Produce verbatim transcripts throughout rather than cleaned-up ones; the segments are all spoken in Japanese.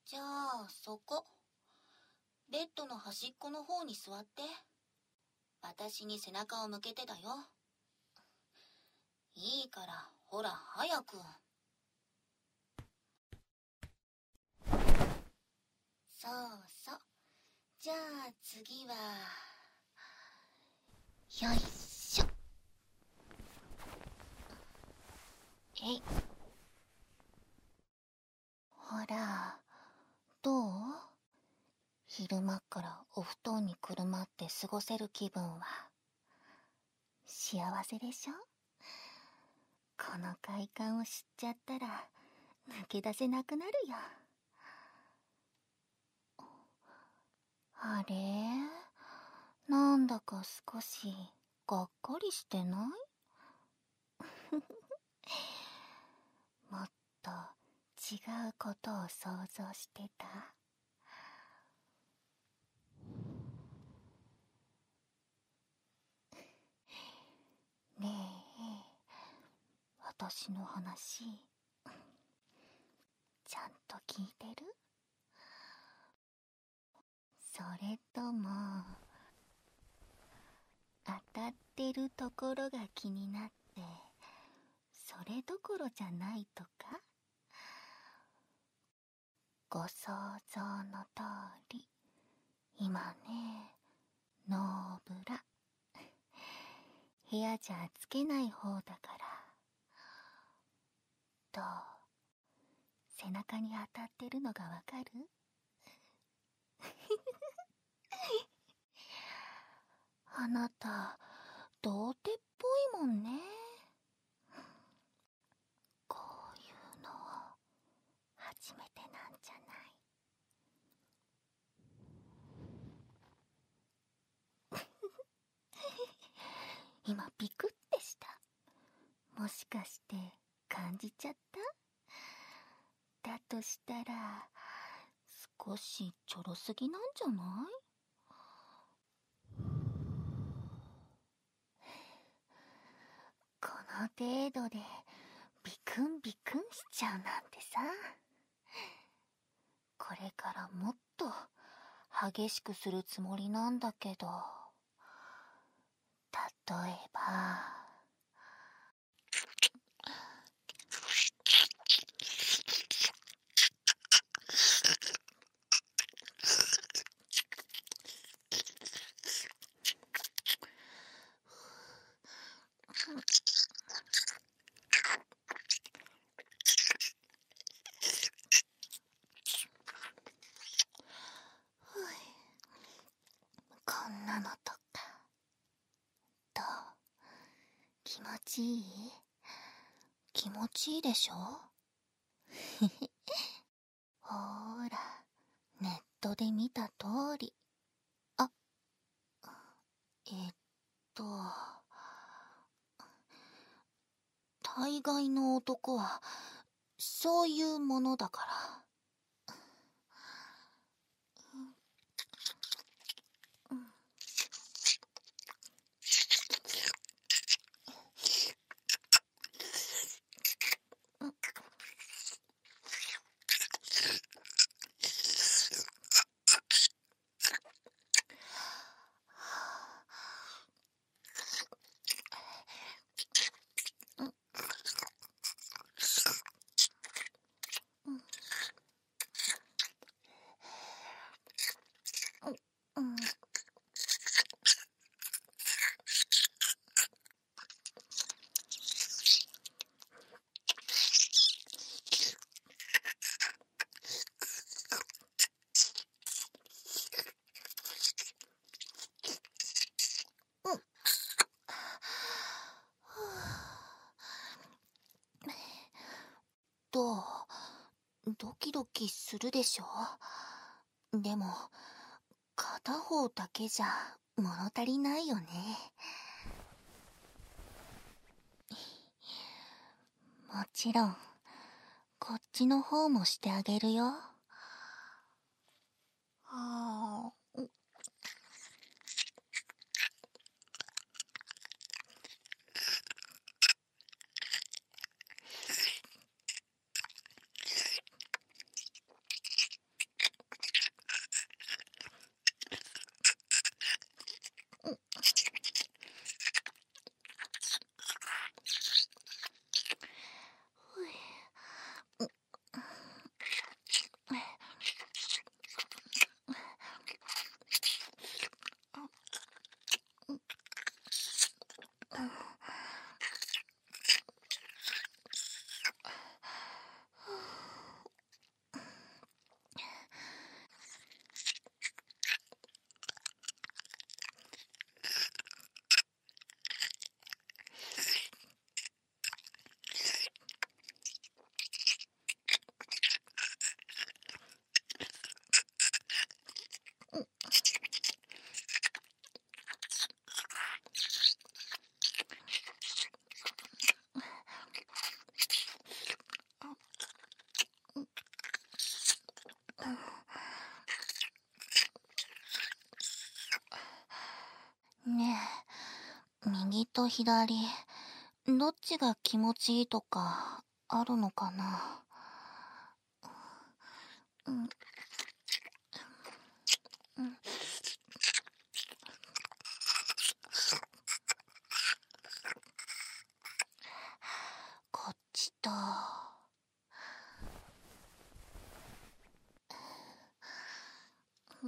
じゃあそこ、ベッドの端っこの方に座って。私に背中を向けてだよ。いいから、ほら早く。そうそう。じゃあ次は、よいしょ。えい。ほら、どう？昼間っからお布団にくるまって過ごせる気分は幸せでしょ？この快感を知っちゃったら抜け出せなくなるよ。あれ？なんだか少しがっかりしてない？もっと違うことを想像してた？ねえ、私の話ちゃんと聞いてる？それとも当たってるところが気になってそれどころじゃないとか？ご想像の通り、今ね、ノーブラ。部屋じゃつけない方だから。どう？背中に当たってるのがわかる？あなた、童貞っぽいもんね。こういうの初めてなんじゃない？今ビクってした。もしかして感じちゃった？だとしたら少しちょろすぎなんじゃない？この程度でビクンビクンしちゃうなんてさ。これからもっと激しくするつもりなんだけど、例えばこんなのとか。どう？気持ちいい？気持ちいいでしょ？ほーら、ネットで見た通り。あ、えっと、大概の男はそういうものだから。うん。どう？ドキドキするでしょ？でも片方だけじゃ物足りないよね。もちろんこっちの方もしてあげるよ。はあ。 右と左、どっちが気持ちいいとか、あるのかな。うん、うん、こっちと、うん、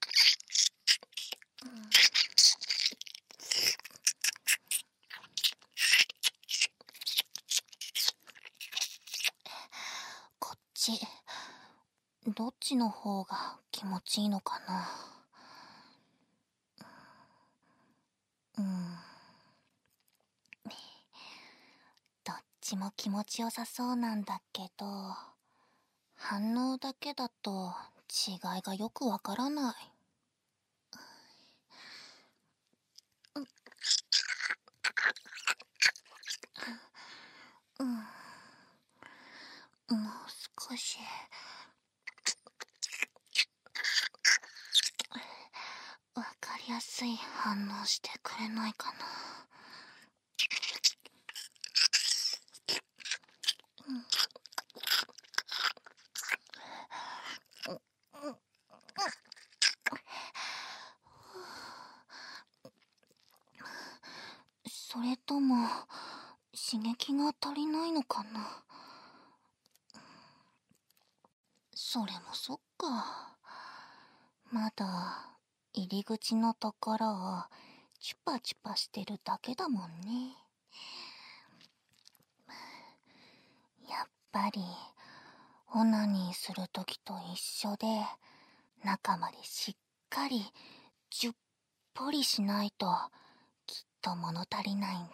こっち、どっちの方が気持ちいいのかな。うん。どっちも気持ちよさそうなんだけど、反応だけだと違いがよくわからない。うん、もう少し。わかりやすい反応してくれないかな。うん、それとも刺激が足りないのかな。それもそっか。まだ入り口のところをチュパチュパしてるだけだもんね。やっぱりオナニーするときと一緒で、中までしっかりじゅっぽりしないときっと物足りないんだ。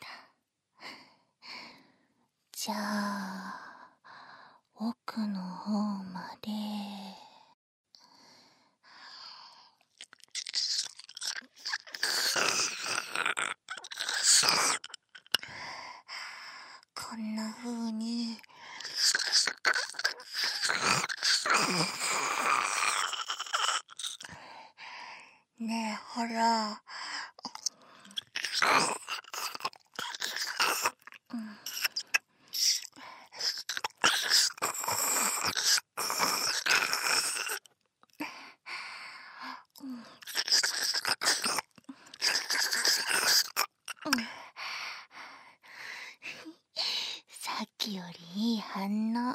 じゃあ奥の方まで。こんな風にねえ、ほら、うん、うん、うん、さっきよりいい反応。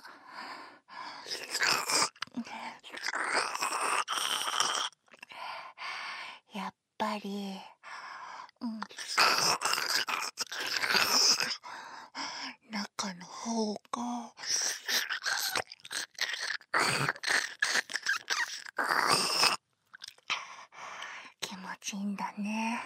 やっぱり、うん、中の方が気持ちいいんだね。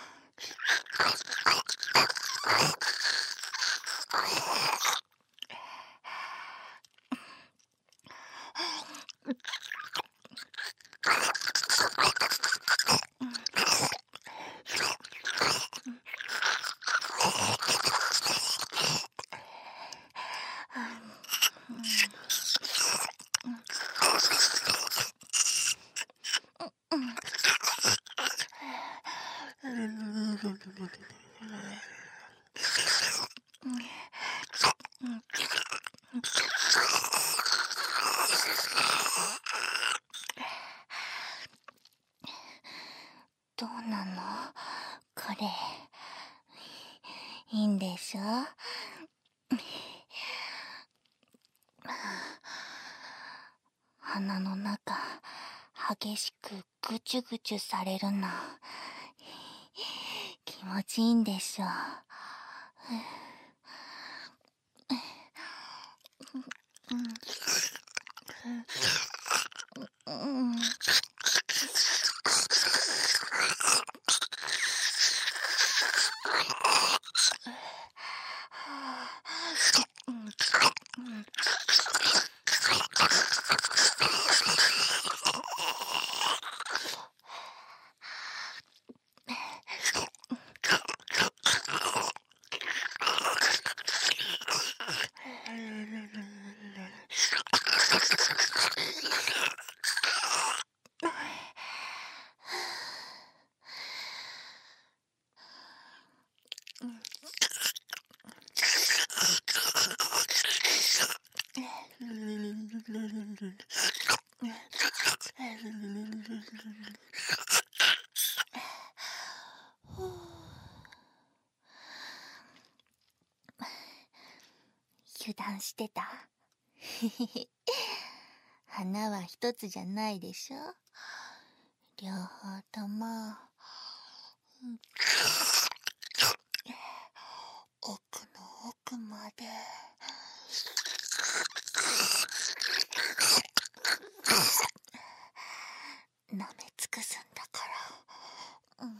どうなのこれ。いいんでしょ。鼻の中激しくぐちゅぐちゅされるの気持ちいいんでしょ。うん、うん、 油断してた。花は一つじゃないでしょ。両方とも奥の奥まで舐め尽くすんだから。うん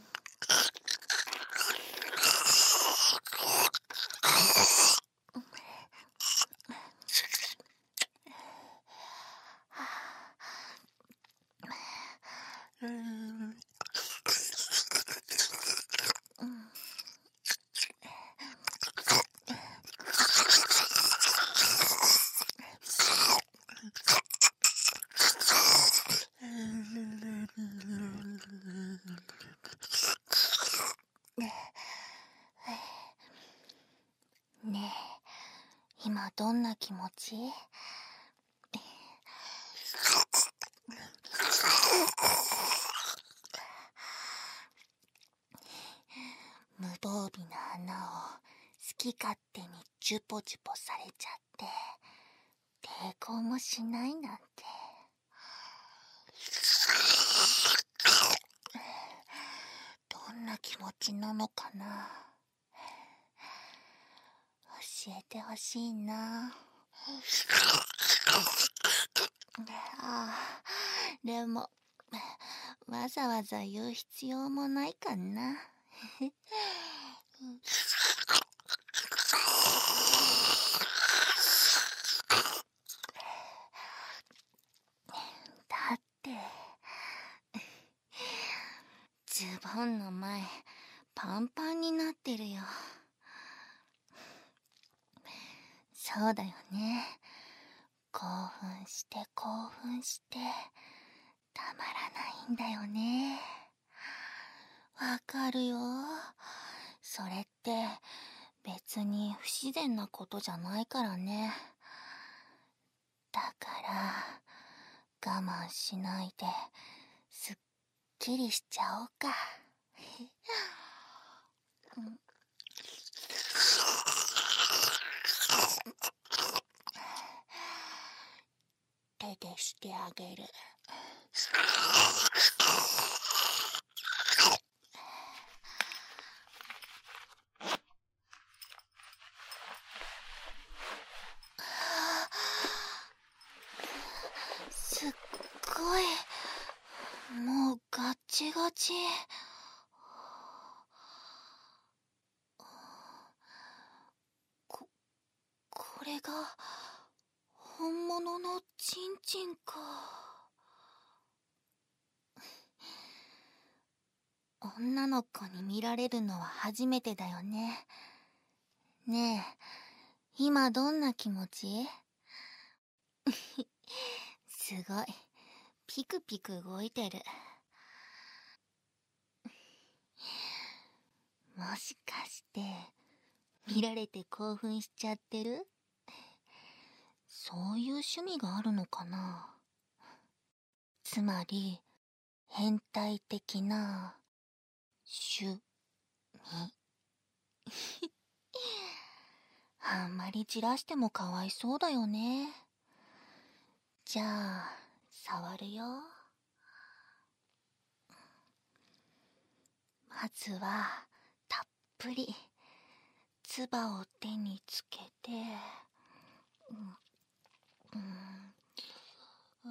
ねえ、今どんな気持ち？無防備な花を好き勝手にチュポチュポされちゃって抵抗もしないなんて。どんな気持ちなのかな。教えてほしいな。ああ、でもわざわざ言う必要もないかな。だってズボンの前パンパンになってるよ。そうだよね。興奮して興奮してたまらないんだよね。わかるよ。それって別に不自然なことじゃないからね。だから我慢しないですっきりしちゃおうか。手でしてあげる。すっごい、もうガッチガチ。こ、これが本物のチンチンか。女の子に見られるのは初めてだよね。ねえ、今どんな気持ち？すごい、ピクピク動いてる。もしかして見られて興奮しちゃってる？そういう趣味があるのかな。つまり変態的な趣味。あんまりじらしてもかわいそうだよね。じゃあ触るよ。まずはたっぷり唾を手につけて、うんうんうん、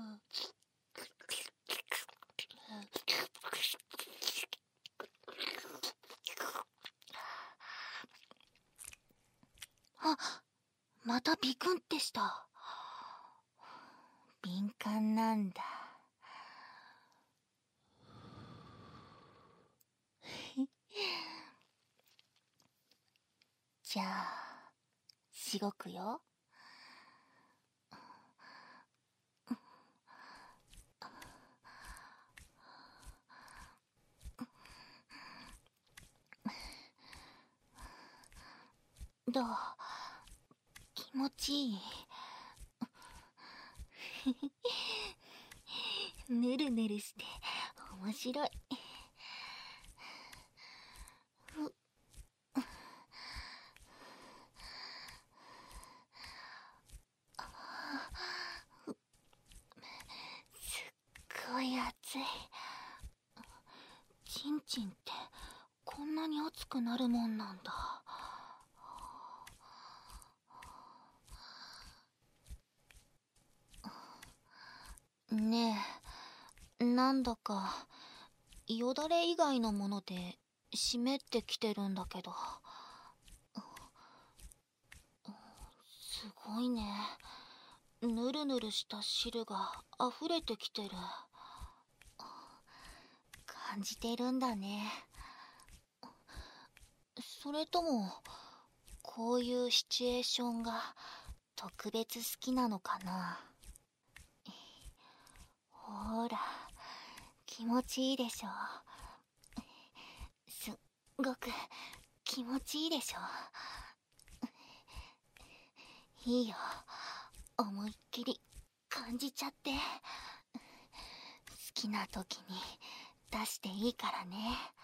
あ、またビクンってした。敏感なんだ。じゃあしごくよ。どう？気持ちいい？ ぬるぬるして面白い。すっごい熱い。チンチンってこんなに熱くなるもんなんだ。ねえ、なんだかよだれ以外のもので湿ってきてるんだけど。すごいね。ぬるぬるした汁が溢れてきてる。感じてるんだね。それともこういうシチュエーションが特別好きなのかな。ほら、気持ちいいでしょ。すっごく気持ちいいでしょ。いいよ、思いっきり感じちゃって。好きな時に出していいからね。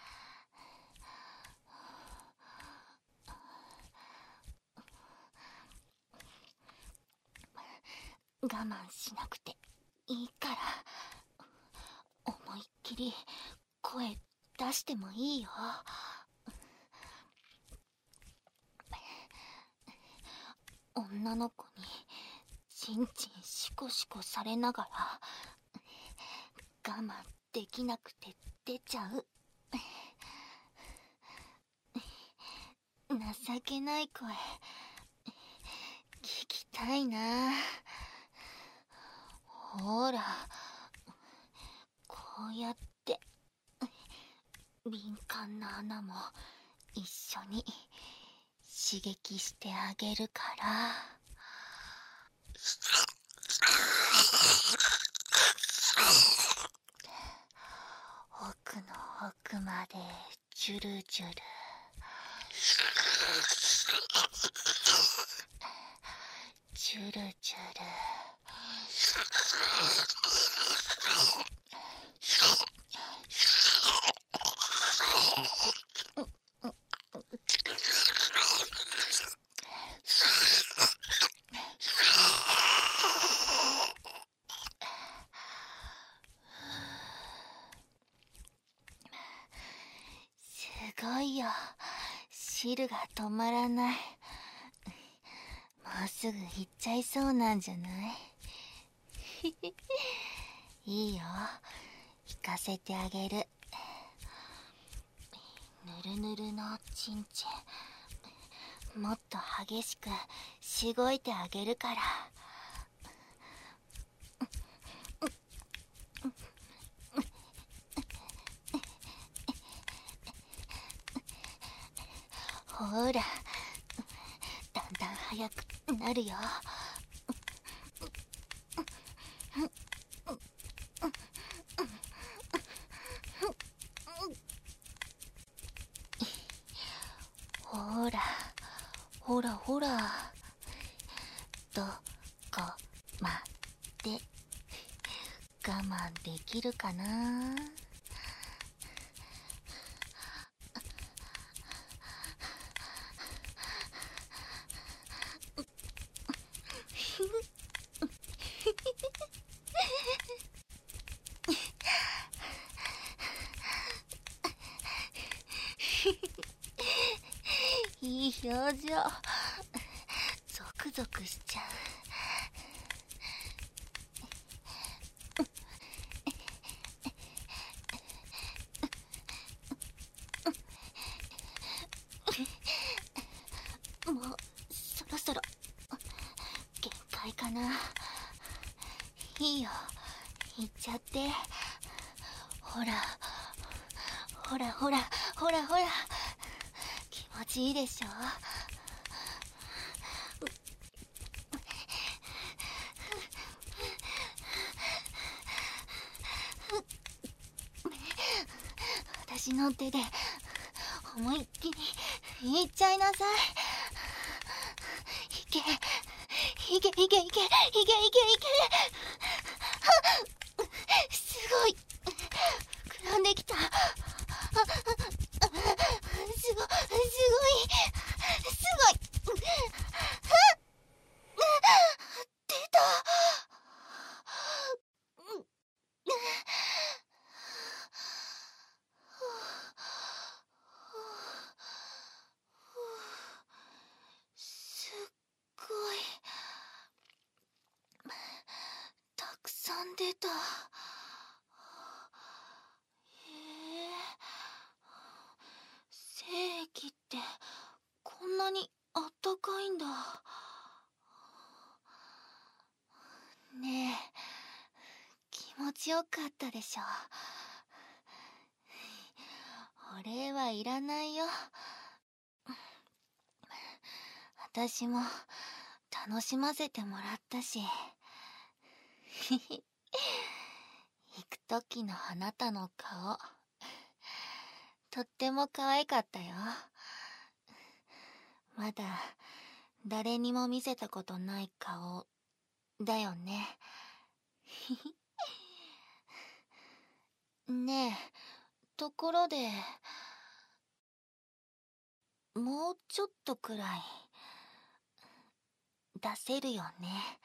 我慢しなくていいから、思いっきり声出してもいいよ。女の子にチンチンシコシコされながら我慢できなくて出ちゃう。情けない声聞きたいな。ほら、こうやって敏感な穴も一緒に刺激してあげるから。奥の奥までジュルジュル。ジュルジュル。すごいよ、汁が止まらない。もうすぐ行っちゃいそうなんじゃない？いいよ、引かせてあげる。ぬるぬるのチンチン、もっと激しくしごいてあげるから。ほら、だんだん速くなるよ。ほらほらほら、どこまで我慢できるかな。いい表情。ゾクゾクしちゃう。もうそろそろ限界かな。いいよ、いっちゃって。ほらほらほらほらほら、気持ちいいでしょ。私の手で思いっきりいっちゃいなさい。いけいけいけいけいけいけいけ。 すごい膨らんできた。あ、あ、あ、すご、すごい、すごい。出た。すっごいたくさん出た。へえ、精液ってこんなにあったかいんだ。ねえ、気持ちよかったでしょ。お礼はいらないよ。私も楽しませてもらったし。行く時のあなたの顔、とっても可愛かったよ。まだ誰にも見せたことない顔だよね。ねえ、ところで、もうちょっとくらい出せるよね。